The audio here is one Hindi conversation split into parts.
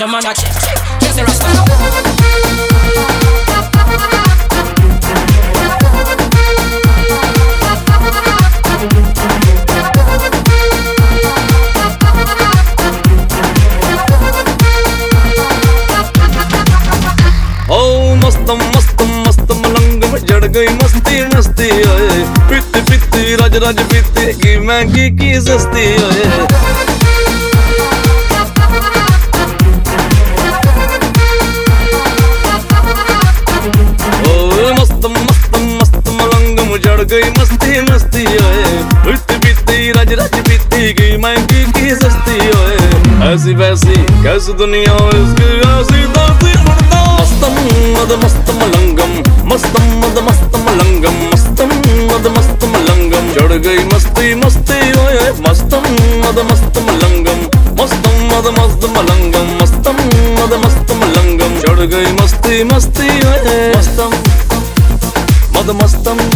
some man a check. Just the Rasta. मस्त मलंग में जड़ गई मस्ती मस्ती ओए पीती पीती राज राज पीती की महंगी की सस्ती ओए मस्त मस्त मस्त मलंग में जड़ गई मस्ती मस्ती ओए पीती पीती राज राज पीती की महंगी की सस्ती ओए ऐसी वैसी कैसी दुनिया इसकी ऐसी धरती मुर्दा मस्त मलंगम मस्तम मस्त मलंगम मस्त मलंगम चढ़ गई मस्ती मस्ती ओए मस्तम मस्त मलंगम मस्तम मस्त मलंगम मस्तम मस्त मलंगम चढ़ गई मस्ती मस्ती ओए मस्तम मस्तम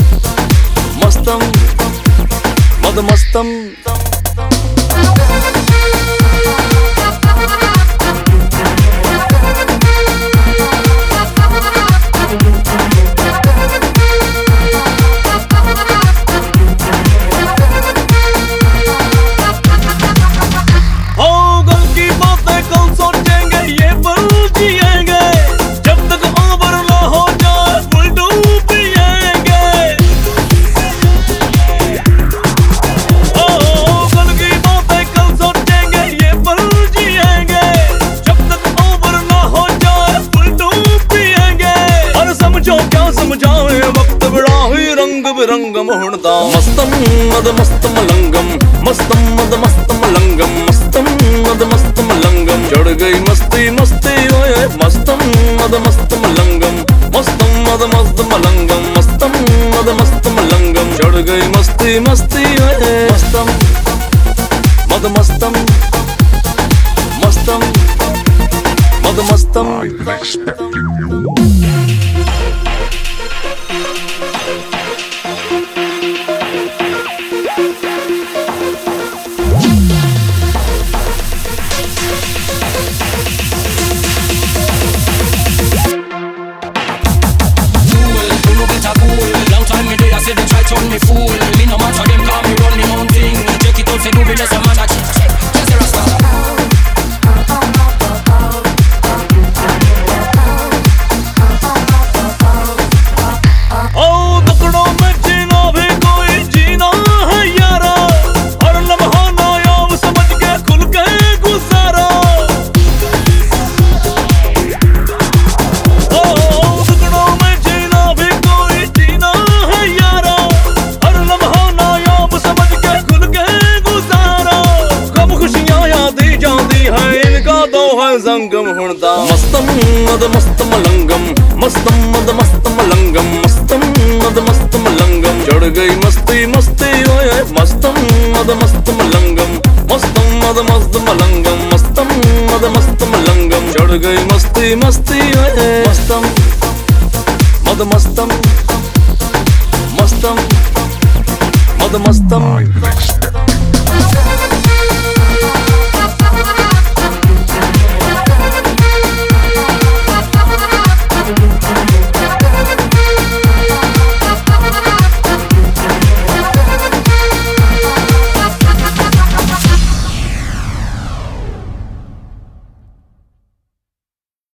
मस्तम समझाए वक्त बड़ा हुई रंग बिरंग मोहनदा मस्तम मस्त मलंगम मस्तम मस्त मलंगम मस्तम मस्त मलंगम चढ़ गई मस्ती मस्ती ओए मस्तम मस्त मलंगम मस्तम मस्त मलंगम मस्तम मस्त मलंगम चढ़ गई मस्ती मस्ती ओए मस्तम मस्तम turn me fool, me no matter them call me run me own thing. Check it out, say do be less a man a check. Just the Rasta. ओ टुकड़ों में जीना भी कोई जीना है यारा, हर लम्हा नायाब समझ के खुल के गुजारा। ओ टुकड़ों में जीना भी कोई जीना है यारा, संगम हुणदा मस्तम मस्त मलंगम मस्तम मस्त मलंगम मस्तम मस्त मलंगम चढ़ गई मस्ती मस्ती ओए मस्तम मस्त मलंगम मस्तम मस्त मलंगम मस्तम मस्त मलंगम चढ़ गई मस्ती मस्ती ओए मस्तम मस्तम मस्तम